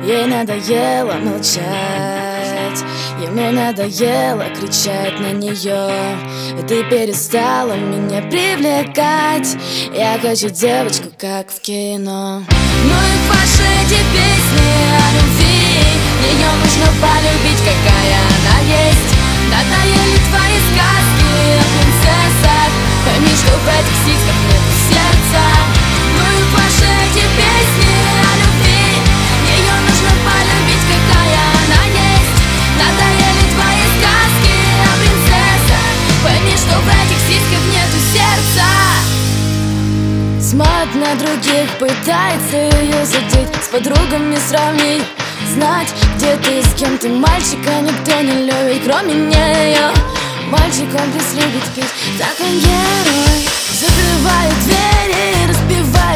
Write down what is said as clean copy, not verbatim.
Ей надоело молчать, ему надоело кричать на нее. Ты перестала меня привлекать, я хочу девочку, как в кино. Ну и ваши эти песни о любви, ее нужно полюбить, какая она есть. Надоели твои сказки о принцессах, пойми, что в этих сиськах нет сердца. Ну и ваши эти песни о любви, ее нужно полюбить, какая она есть. Надоели твои сказки о принцессах, пойми, что в этих сиськах нету сердца. Смотрит на других, пытается ее задеть, с подругами сравнить, знать, где ты, с кем ты. Мальчика никто не любит, кроме нее. Мальчик, он любит петь, так он герой. Закрывает двери, разбивает